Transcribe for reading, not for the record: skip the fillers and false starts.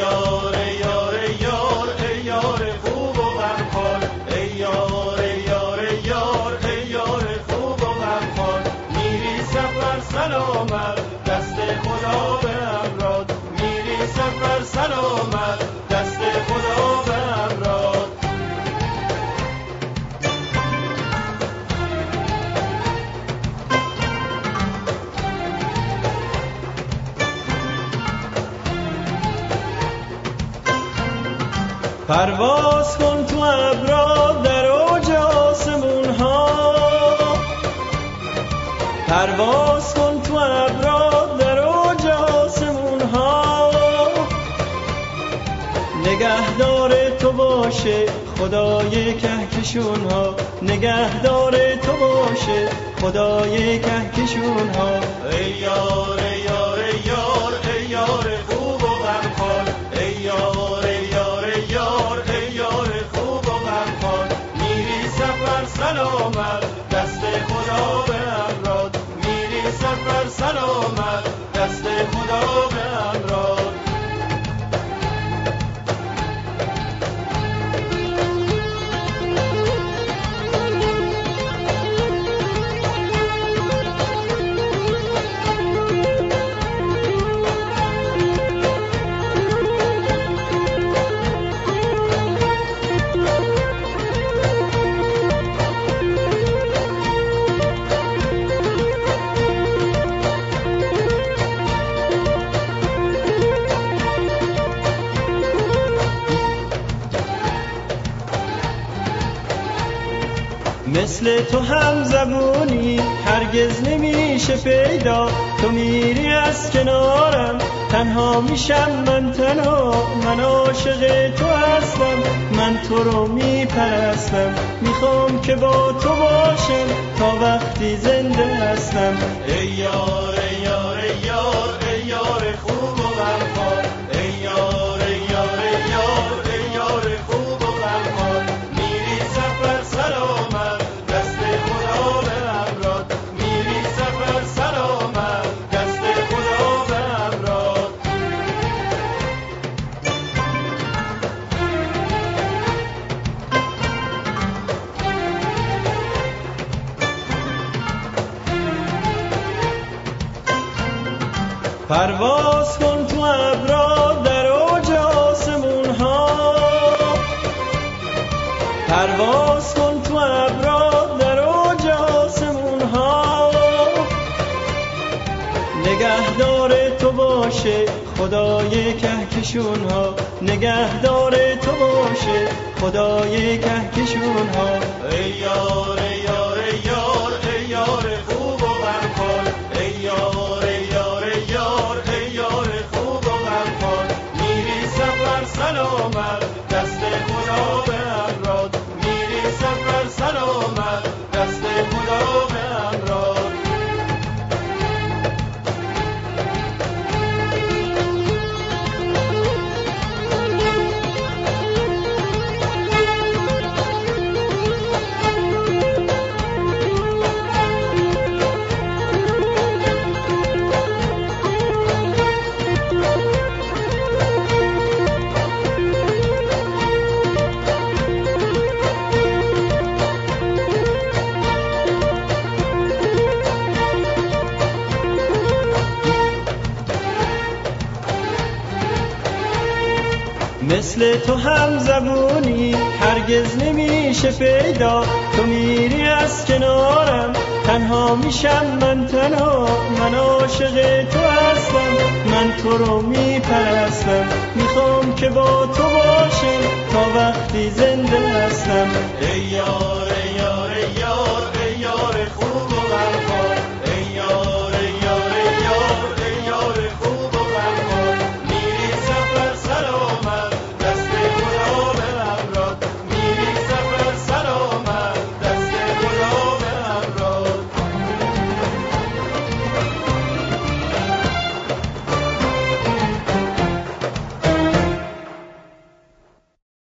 یار یار یار ای یار خوب و غمخوار، ای یار یار یار ای یار خوب و غمخوار. میری سفر سلامت دست خدا به امراد، میری سفر سلامت دست خدا به امراد. پرواز کن تو ابرا در اوج آسمون ها، پرواز کن تو ابرا در اوج آسمون ها. نگهدار تو باشه خدای کهکشون ها، نگهدار تو باشه خدای کهکشون ها. ای یار یار یار ای یار خوب و غمخوار، ای یار یار یار ای یار خوب و غمخوار. میری سفر سلامت دست خدا به امراد، میری سفر سلامت دست خدا به امراد. مثل تو هم زبونی هرگز نمیشه پیدا، تو میری از کنارم تنها میشم من تنها. من عاشق تو هستم، من تو رو میپرستم، میخوام که با تو باشم تا وقتی زنده هستم. ای یار یار یار ای یار خوب و غمخوار، ای یار یار یار ای یار خوب و غمخوار. میری سفر سلامت دست خدا به امراد، میری سفر سلامت دست خدا به امراد. پرواز کن تو ابرا در اوج آسمون ها، پرواز کن تو ابرا در اوج آسمون ها. نگهدار تو باشه خدای کهکشون ها، نگهدار تو باشه خدای کهکشون ها. ای یار یار یار ای یار خوب و غمخوار، ای یار یار یار ای یار خوب و غمخوار. میری سفر سلامت دست خدا به امراد، میری سفر سلامت دست خدا به امراد. مثل تو هم زبونی هرگز نمیشه پیدا، تو میری از کنارم تنها میشم من تنها. من عاشق تو هستم، من تو رو میپرستم، میخوام که با تو باشم تا وقتی زنده هستم. ای یار